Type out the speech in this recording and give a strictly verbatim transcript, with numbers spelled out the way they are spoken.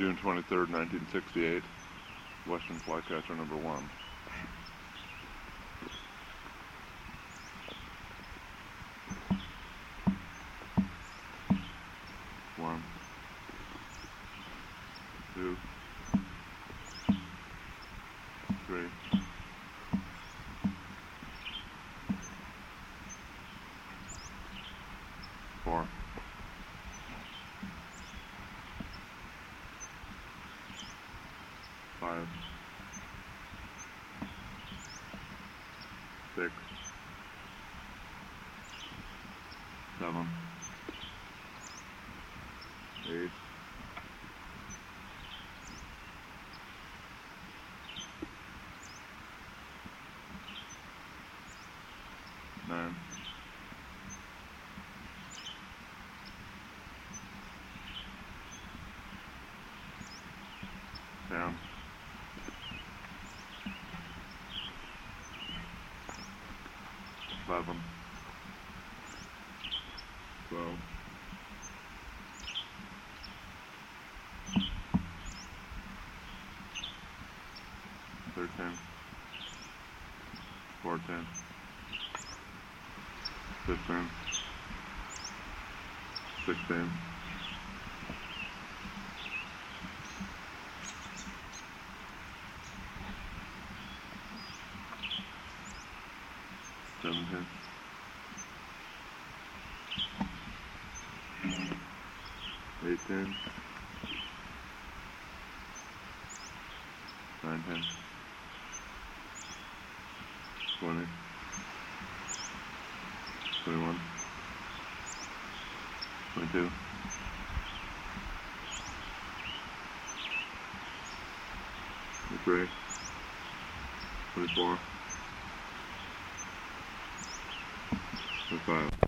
June twenty-third, nineteen sixty-eight, Western Flycatcher number one. One, two, three, four, five, six, seven, eight, nine, ten, eleven, twelve, thirteen, fourteen, fifteen, sixteen, seventeen, eighteen, nineteen, twenty, twenty-one, twenty-two, twenty-three, twenty-four, twenty-five.